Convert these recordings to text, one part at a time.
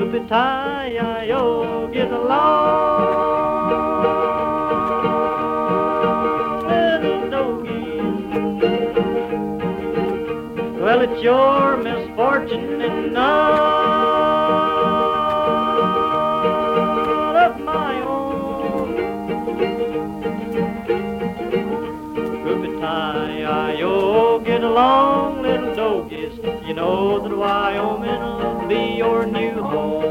Hoopity-yi-yo, get along, little doggies. Well, it's your misfortune and none of my own. Hoopity-yi-yo, get along, little doggies. You know that Wyoming will be your new home.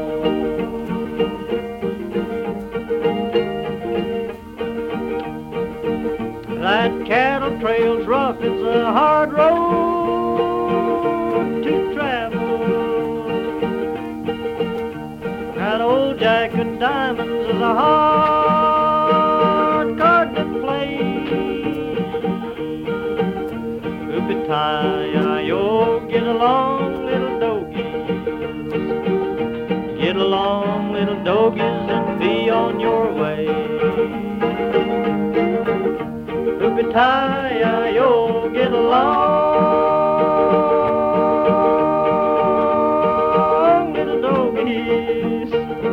That cattle trail's rough, it's a hard road to travel. That old Jack of Diamonds is a hard card to play. Hoopity-yi-yo, get along, little doggies. Get along, little doggies, and be on your way. Hoopity-yi-yo, get along, little doggies.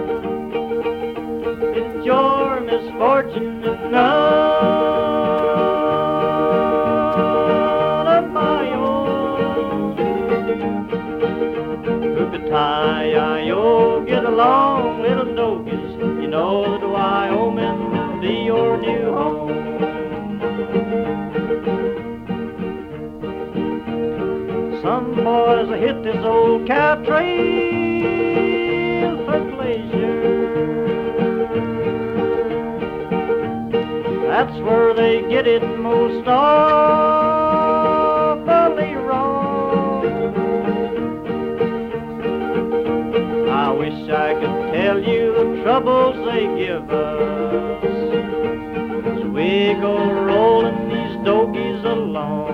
It's your misfortune and none of my own. Hoopity-yi-yo, get along, little doggies. You know that Wyoming will be your new home. Some boys hit this old cow trail for pleasure. That's where they get it most awfully wrong. I wish I could tell you the troubles they give us as we go rolling these doggies along.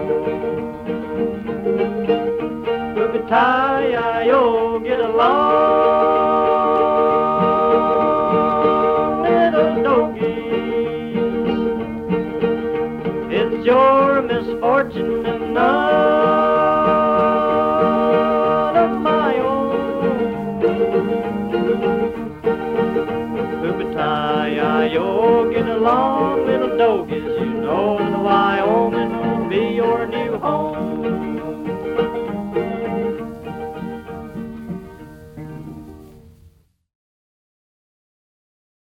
Hoopity-yi-yo, get along, little doggies. It's your misfortune and none of my own. Hoopity-yi-yo, get along, little doggies. You know that Wyoming will be your new home.